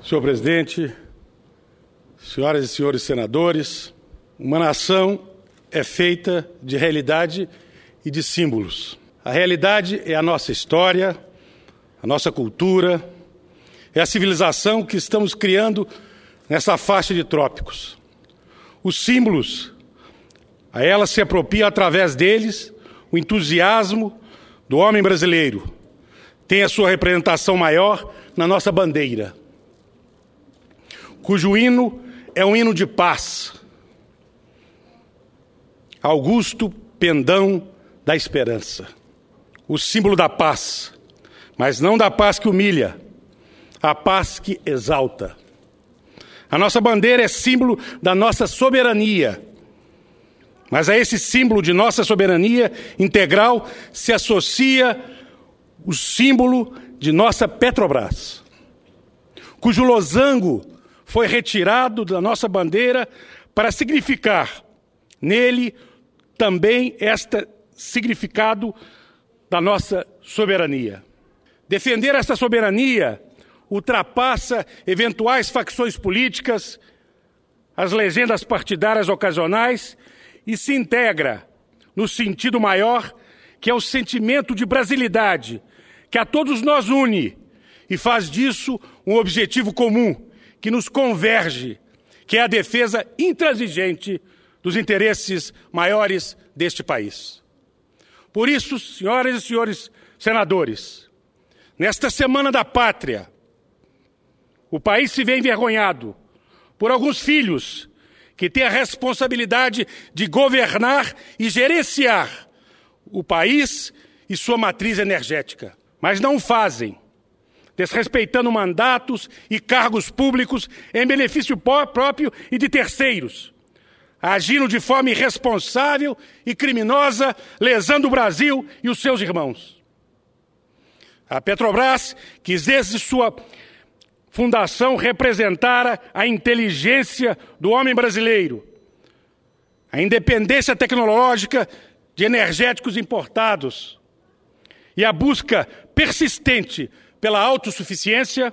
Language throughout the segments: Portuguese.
Senhor presidente, senhoras e senhores senadores, uma nação é feita de realidade e de símbolos. A realidade é a nossa história, a nossa cultura, é a civilização que estamos criando nessa faixa de trópicos. Os símbolos, a ela se apropria através deles o entusiasmo do homem brasileiro. Tem a sua representação maior na nossa bandeira, cujo hino é um hino de paz. Augusto Pendão da Esperança, o símbolo da paz, mas não da paz que humilha, a paz que exalta. A nossa bandeira é símbolo da nossa soberania, mas a esse símbolo de nossa soberania integral se associa o símbolo de nossa Petrobras, cujo losango foi retirado da nossa bandeira para significar nele também este significado da nossa soberania. Defender esta soberania ultrapassa eventuais facções políticas, as legendas partidárias ocasionais e se integra no sentido maior, que é o sentimento de brasilidade, que a todos nós une e faz disso um objetivo comum, que nos converge, que é a defesa intransigente dos interesses maiores deste país. Por isso, senhoras e senhores senadores, nesta Semana da Pátria, o país se vê envergonhado por alguns filhos que têm a responsabilidade de governar e gerenciar o país e sua matriz energética, mas não o fazem, desrespeitando mandatos e cargos públicos em benefício próprio e de terceiros, agindo de forma irresponsável e criminosa, lesando o Brasil e os seus irmãos. A Petrobras quis desde sua fundação representar a inteligência do homem brasileiro, a independência tecnológica de energéticos importados e a busca persistente pela autossuficiência.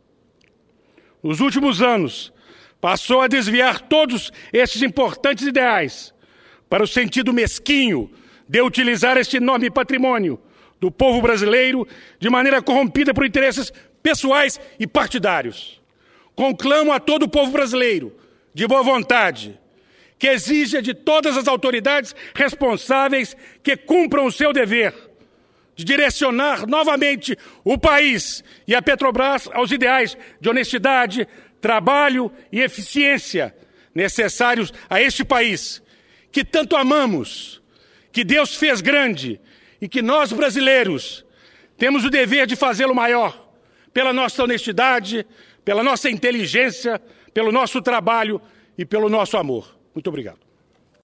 Nos últimos anos, passou a desviar todos estes importantes ideais para o sentido mesquinho de utilizar este enorme patrimônio do povo brasileiro de maneira corrompida por interesses pessoais e partidários. Conclamo a todo o povo brasileiro, de boa vontade, que exija de todas as autoridades responsáveis que cumpram o seu dever de direcionar novamente o país e a Petrobras aos ideais de honestidade, trabalho e eficiência necessários a este país, que tanto amamos, que Deus fez grande e que nós, brasileiros, temos o dever de fazê-lo maior, pela nossa honestidade, pela nossa inteligência, pelo nosso trabalho e pelo nosso amor. Muito obrigado.